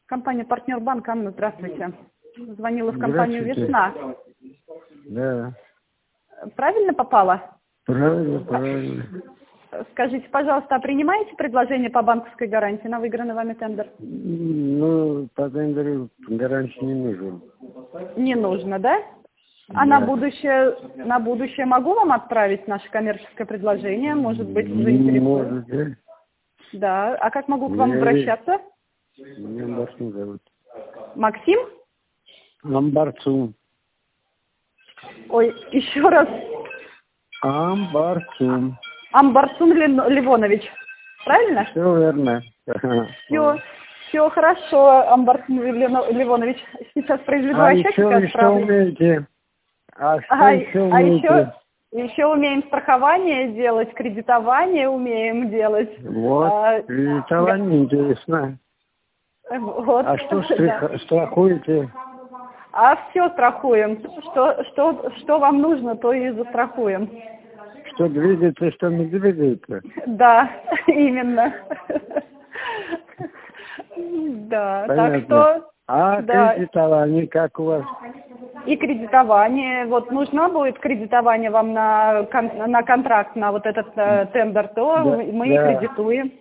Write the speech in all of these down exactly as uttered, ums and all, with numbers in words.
Компания «Партнер Банк». Анна, здравствуйте. Звонила в компанию «Весна». Да. Правильно попала? Правильно, правильно. Скажите, пожалуйста, а принимаете предложение по банковской гарантии на выигранный вами тендер? Ну, по тендеру гарантии не нужен. Не нужно, да? А Да. на будущее, на будущее могу вам отправить наше коммерческое предложение? Может быть, заинтересует? Может, да? Да. А как могу к вам Я- обращаться? Меня Амбарцум зовут. Максим? Амбарцум. Ой, еще раз. Амбарцум. Амбарцум Лен- Ливонович. Правильно? Все верно. Все, все хорошо, Амбарцум Лен- Ливонович. Сейчас произведу А расчет, еще вы что умеете? А что А, еще а умеете? еще, еще умеем страхование делать, кредитование умеем делать. Вот, А, кредитование интересно. вот, А что да. страх- страхуете? А все страхуем. Что, что, что вам нужно, то и застрахуем. Что двигается, что не двигается? Да, именно. Да, так Понятно. что... А да. кредитование как у вас? И кредитование. Вот нужно будет кредитование вам на, кон- на контракт, на вот этот э, тендер, то Да, мы да. и кредитуем.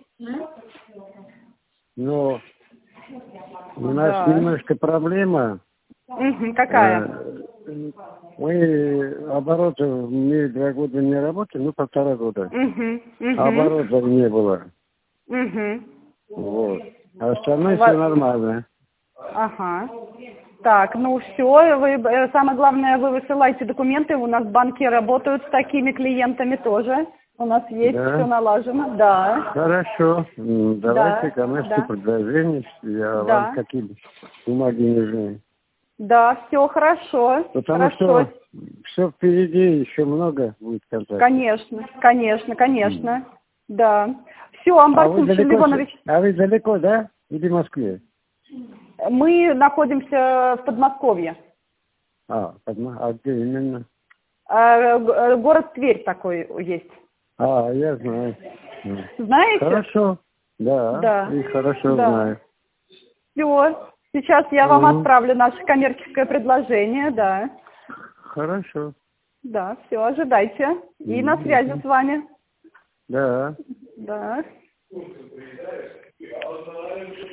Ну, у нас Да. немножко проблема. Мгм, какая? Э, Мы обороты, мы два года не работали, ну, полтора года. Угу, угу, Оборотов не было. угу. Вот. А остальное У вас- все нормально. Ага. Так, ну все, вы, э, самое главное, вы высылаете документы, у нас банки работают с такими клиентами тоже. У нас есть Да. все налажено, да. Хорошо. М, Давайте Да, коммерческие да. предложения. Я Да. вам какие бумаги нужны. Да, все хорошо. Потому хорошо. что все впереди, еще много будет контактов. Конечно, конечно, конечно. Да. Все, А вы Амбарцум далеко, Ливонович, а вы далеко, да? Или в Москве? мы находимся в Подмосковье. А, Подмо- а где именно? А, г- город Тверь такой есть. А, я знаю. М. Знаете? Хорошо. Да, Да. и хорошо Да. знаю. Все. Сейчас я вам Мгм. отправлю наше коммерческое предложение, да. Хорошо. Да, все, ожидайте. И на Мгм. связи с вами. Да. Да.